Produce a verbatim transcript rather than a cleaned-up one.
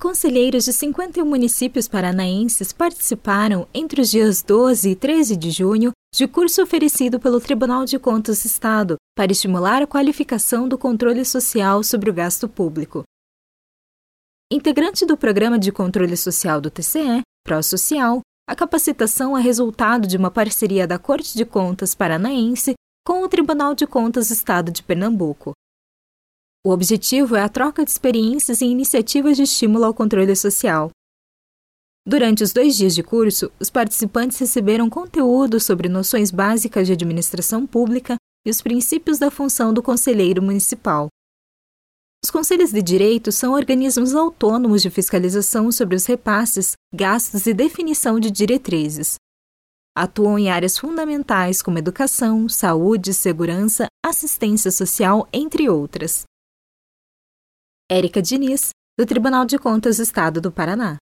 Conselheiros de cinquenta e um municípios paranaenses participaram, entre os dias doze e treze de junho, de curso oferecido pelo Tribunal de Contas do Estado para estimular a qualificação do controle social sobre o gasto público. Integrante do Programa de Controle Social do T C E, Pró-Social, a capacitação é resultado de uma parceria da Corte de Contas Paranaense com o Tribunal de Contas do Estado de Pernambuco. O objetivo é a troca de experiências e iniciativas de estímulo ao controle social. Durante os dois dias de curso, os participantes receberam conteúdo sobre noções básicas de administração pública e os princípios da função do conselheiro municipal. Os conselhos de direito são organismos autônomos de fiscalização sobre os repasses, gastos e definição de diretrizes. Atuam em áreas fundamentais como educação, saúde, segurança, assistência social, entre outras. Érica Diniz, do Tribunal de Contas do Estado do Paraná.